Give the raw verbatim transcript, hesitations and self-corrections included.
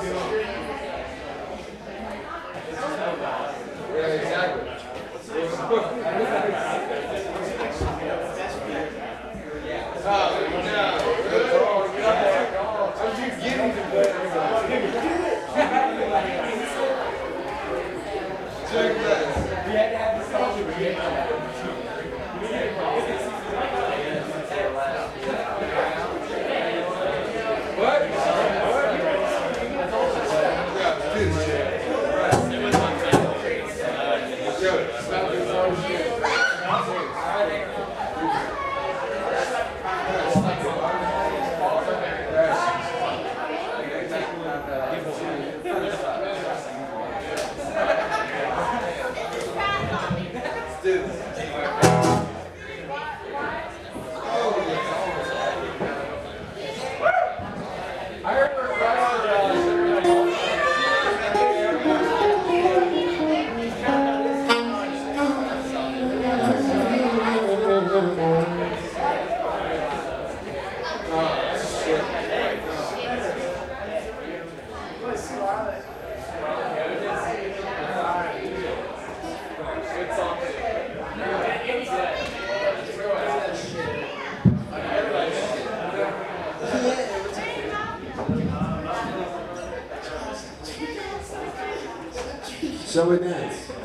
Yeah, exactly. Oh, no. I'm too giddy to play. Check this. We had to have this culture. We had to have What? What? Yeah, dude, shit. Yo, stop this whole shit. Shall we dance?